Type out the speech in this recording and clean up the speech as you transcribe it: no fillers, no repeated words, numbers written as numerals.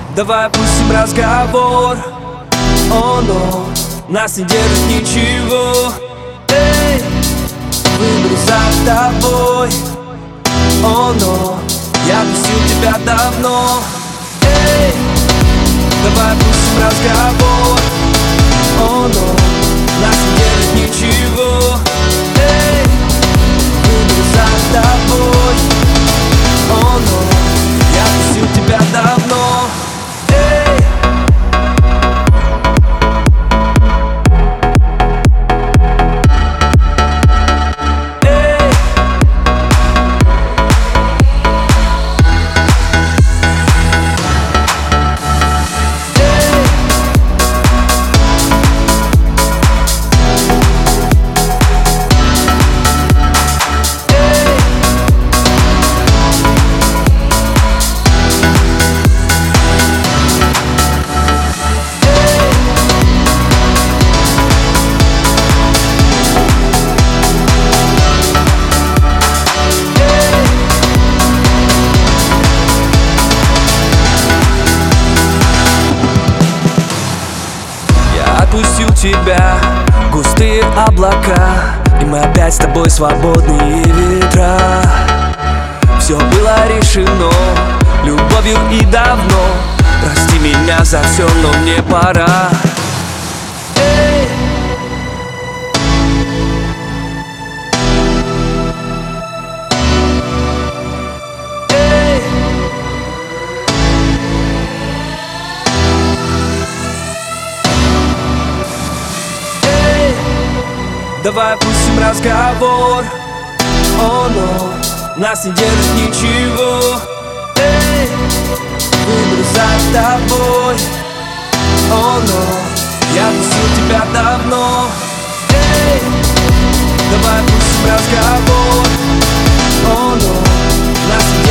Давай опустим разговор. О, но нас не держит ничего. Эй, выберу за тобой. О, но я пустил тебя давно. Эй, давай опустим разговор. О, но нас не держит ничего. Эй, выберу за тобой. О, но я пустил тебя давно. Эй. Отпустил тебя, густые облака, и мы опять с тобой свободные ветра. Все было решено любовью и давно. Прости меня за все, но мне пора. Эй. Эй. Давай опустим разговор. О, но нас не держит ничего. Эй, выберу за тобой. О, но я пустил тебя давно. Эй, давай опустим разговор. О, но нас не держит